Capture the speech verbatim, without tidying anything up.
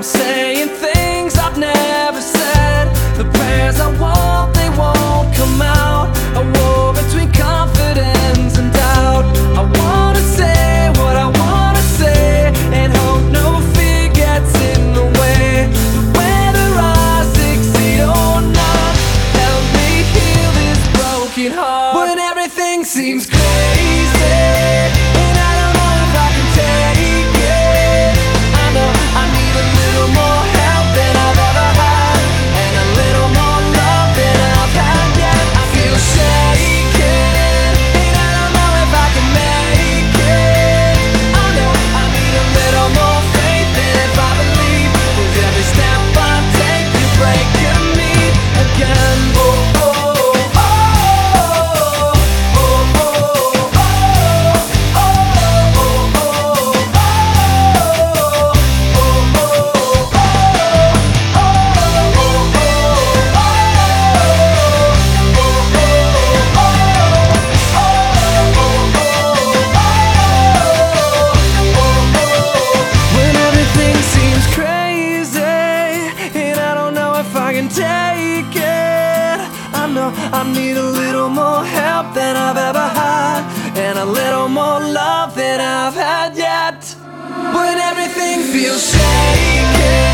saying things I've never said. The prayers I want, they won't come out. A war between confidence and doubt. I wanna say what I wanna say and hope no fear gets in the way. Whether I succeed or not, help me heal this broken heart. When everything seems crazy and I don't know if I can take it, I know I need a little more help than I've ever had, and a little more love than I've had yet. I feel shaken and I don't know if I can make it. I know I need a little more faith than if I believe. With every step I take, you're breaking me again. Oh, oh, oh, oh, oh, oh, oh, oh, oh, when everything seems crazy and I don't know if I can take it, I know I need a little more help than I've ever had, and a little more love than I've had yet. When everything feels shaky